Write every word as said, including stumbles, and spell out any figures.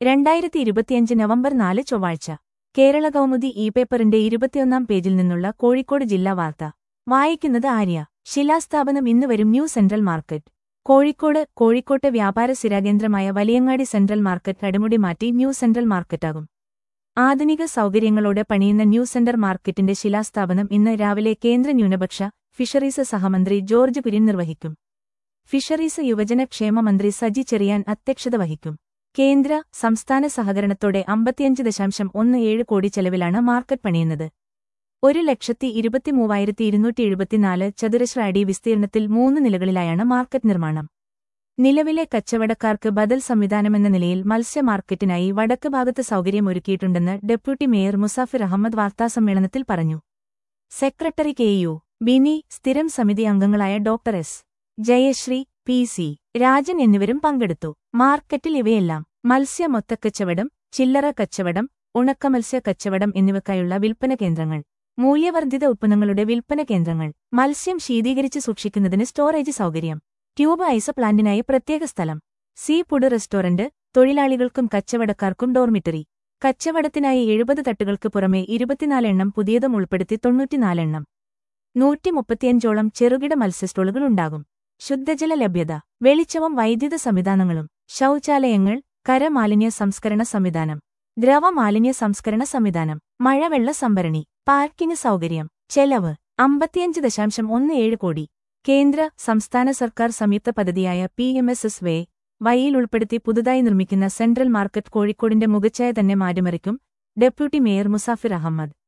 രണ്ടായിരത്തി ഇരുപത്തിയഞ്ച് നവംബർ നാല് ചൊവ്വാഴ്ച കേരള കൗമുദി ഇ പേപ്പറിന്റെ ഇരുപത്തിയൊന്നാം പേജിൽ നിന്നുള്ള കോഴിക്കോട് ജില്ലാ വാർത്ത വായിക്കുന്നത് ആര്യ. ശിലാസ്ഥാപനം ഇന്ന് വരും ന്യൂ സെൻട്രൽ മാർക്കറ്റ്. കോഴിക്കോട് കോഴിക്കോട്ടെ വ്യാപാര സ്ഥിരാകേന്ദ്രമായ വലിയങ്ങാടി സെൻട്രൽ മാർക്കറ്റ് അടിമുടി മാറ്റി ന്യൂ സെൻട്രൽ മാർക്കറ്റാകും. ആധുനിക സൗകര്യങ്ങളോടെ പണിയുന്ന ന്യൂ സെന്റർ മാർക്കറ്റിന്റെ ശിലാസ്ഥാപനം ഇന്ന് രാവിലെ കേന്ദ്ര ന്യൂനപക്ഷ ഫിഷറീസ് സഹമന്ത്രി ജോർജ് കുര്യൻ നിർവഹിക്കും. ഫിഷറീസ് യുവജന ക്ഷേമ മന്ത്രി സജി ചെറിയാൻ അധ്യക്ഷത വഹിക്കും. കേന്ദ്ര സംസ്ഥാന സഹകരണത്തോടെ അമ്പത്തിയഞ്ച് ദശാംശം ഒന്ന് ഏഴ് കോടി ചെലവിലാണ് മാർക്കറ്റ് പണിയുന്നത്. ഒരു ലക്ഷത്തി ഇരുപത്തിമൂവായിരത്തി ഇരുന്നൂറ്റി എഴുപത്തിനാല് ചതുരശ്ര അടി വിസ്തീർണത്തിൽ മൂന്ന് നിലകളിലായാണ് മാർക്കറ്റ് നിർമ്മാണം. നിലവിലെ കച്ചവടക്കാർക്ക് ബദൽ സംവിധാനമെന്ന നിലയിൽ മത്സ്യ മാർക്കറ്റിനായി വടക്ക് ഭാഗത്ത് സൗകര്യമൊരുക്കിയിട്ടുണ്ടെന്ന് ഡെപ്യൂട്ടി മേയർ മുസാഫിർ അഹമ്മദ് വാർത്താസമ്മേളനത്തിൽ പറഞ്ഞു. സെക്രട്ടറി കെ യു ബിനി, സ്ഥിരം സമിതി അംഗങ്ങളായ doctor S Jayasree, P C Rajan എന്നിവരും പങ്കെടുത്തു. മാർക്കറ്റിൽ ഇവയെല്ലാം മത്സ്യ മൊത്തക്കച്ചവടം, ചില്ലറ കച്ചവടം, ഉണക്കമത്സ്യ കച്ചവടം എന്നിവയ്ക്കായുള്ള വിൽപ്പന കേന്ദ്രങ്ങൾ, മൂല്യവർദ്ധിത ഉത്പന്നങ്ങളുടെ വിൽപ്പന കേന്ദ്രങ്ങൾ, മത്സ്യം ശീതീകരിച്ച് സൂക്ഷിക്കുന്നതിന് സ്റ്റോറേജ് സൗകര്യം, ട്യൂബ് ഐസ് പ്ലാന്റിനായി പ്രത്യേക സ്ഥലം, സീ ഫുഡ് റെസ്റ്റോറന്റ്, തൊഴിലാളികൾക്കും കച്ചവടക്കാർക്കും ഡോർമിറ്ററി. കച്ചവടത്തിനായി എഴുപത് തട്ടുകൾക്ക് പുറമെ ഇരുപത്തിനാല് എണ്ണം പുതിയതും ഉൾപ്പെടുത്തി തൊണ്ണൂറ്റിനാല് എണ്ണം. നൂറ്റി മുപ്പത്തിയഞ്ചോളം ചെറുകിട മത്സ്യസ്റ്റോളുകൾ ഉണ്ടാകും. ശുദ്ധജല ലഭ്യത, വെളിച്ചവും വൈദ്യുത സംവിധാനങ്ങളും, ശൗചാലയങ്ങൾ, കരമാലിന്യ സംസ്കരണ സംവിധാനം, ദ്രവമാലിന്യ സംസ്കരണ സംവിധാനം, മഴവെള്ള സംഭരണി, പാർക്കിംഗ് സൗകര്യം. ചെലവ് അമ്പത്തിയഞ്ച് ദശാംശം ഒന്ന് ഏഴ് കോടി. കേന്ദ്ര സംസ്ഥാന സർക്കാർ സംയുക്ത പദ്ധതിയായ പി എം എസ് എസ് വേ വൈയിൽ ഉൾപ്പെടുത്തി പുതുതായി നിർമ്മിക്കുന്ന സെൻട്രൽ മാർക്കറ്റ് കോഴിക്കോടിന്റെ മുഖച്ഛായ തന്നെ മാറ്റിമറിക്കും. Deputy mayor Musafir Ahmed